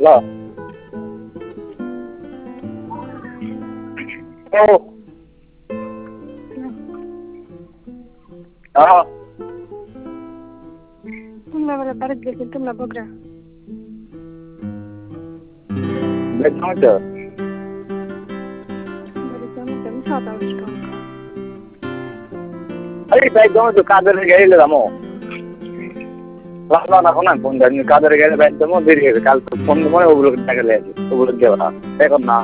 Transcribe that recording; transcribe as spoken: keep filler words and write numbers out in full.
ल ओ अ तुमला बरं परत देतील तुमला बघरा बेट नव्हतं बरं जाऊन तुम्ही सात आवर्स काम का अरे बाइक जाउँ कादर गाडी लिएर म ल ल नखोना फोन गर्ने कादर गाडी बाइक त म बिर्खेको काल फोन पनि उब्लो ट्याकेर ल्याएको उब्लो के भएर त्यही गर्न